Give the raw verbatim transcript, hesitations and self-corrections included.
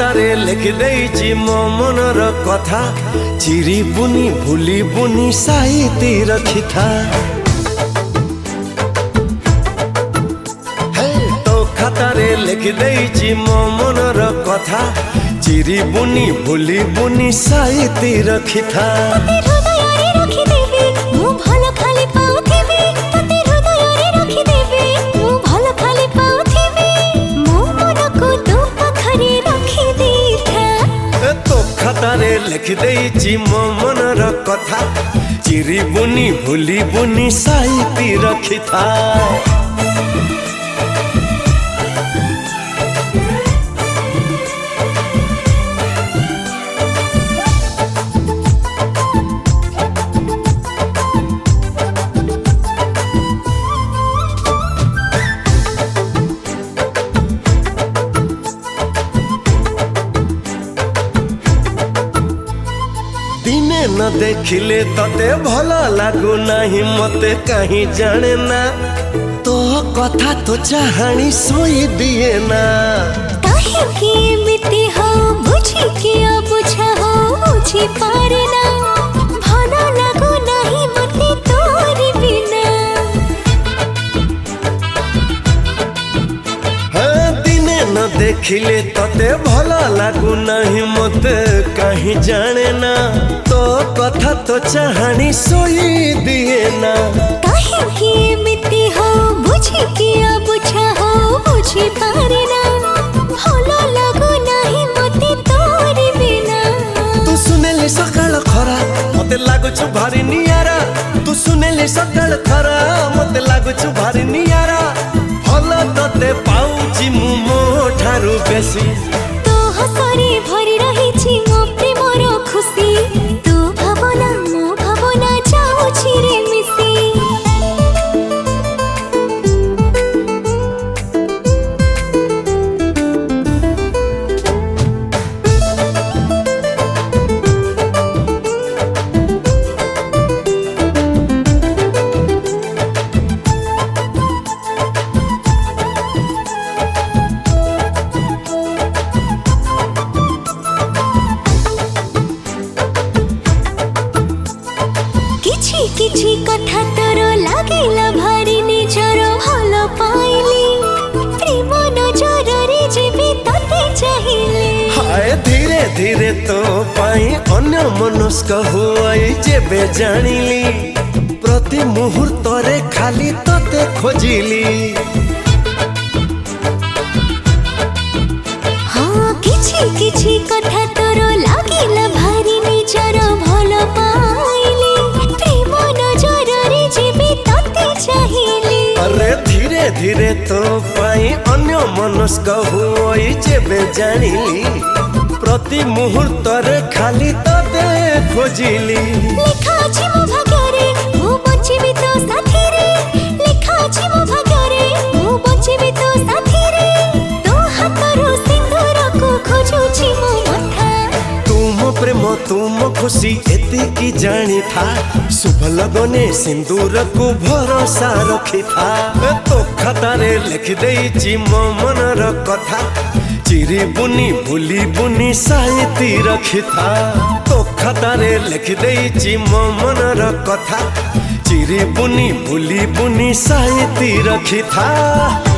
खातारे लिखि देइछि मो मनर कथा चिरी बुनी भूली बुनी साइती रखिथा तो खातारे लिखि देइछि मो मनर कथा चिरी बुनी भूली बुनी साइती रखिथा खातारे लिखि देइछि मो मनर कथा चिरी बुनी भूली बुनी साइती रखिथा दिने न देखिले तते भला लागू नाही मते कहीं जाने ना तो कथा तो चाहानी सोई दिए ना काहे की मिति हो बुझी किया बुझा हो बुझी पारे ना भला लागू नाही मते तोरी बिना हाँ दिने न देखिले तते भला लागू नाही मते कहीं जाने ना तो कथा तो चाहानी सोई दिए ना काहे की मिति हो बुझी किया बुझा हो बुझी पारे ना भला लागू नाही मते तोरी बिना तू सुनेले सकाळ खरा मते लागुछु भारी नियारा तू सुनेले सकाळ खरा मते लागुछु भारी नियारा भला तते पाउछि मु मो ठारू बेसी तो हसरी भरी रहिछि मो प्रेमर खुशी तू भावना मो भावना जाउछि रे मिसी किछि कथा तोर लागिला भारी निजर भल पाइली प्रेम नजर रे जेबी तते चाहिले हाय धीरे धीरे तो पाई अन्य मनुष्क हुआई जेबे जानिली प्रति मुहूर्त रे खाली तते खोजिली हाँ किछि किछि कथा तोर लागिला भारी निजर भल पाइली प्रेम नजर रे जेबी तते चाहिले अरे धीरे धीरे तो पाई अन्य मनुष्क हुआई जेबे जानिली प्रति मुहूर्त रे खाली तते खोजिली लिखा अछि मो भाग्य रे मो बचिबी तो साथी रे लिखा अछि मो भाग्य रे मो बचिबी तो साथी रे तो हातरो सिंदूर को खोजुछि मो मथा तुम प्रेम तुम खुशी एति की जानी था शुभ लगने सिंदूर को भरोसा रखी था तो खातारे लिखि देइछि मो मनर कथा चिरी बुनी भूली बुनी साइती रखी था तो खातारे लिखि देइछि मो मनर कथा चिरी बुनी भूली बुनी साइती रखी था।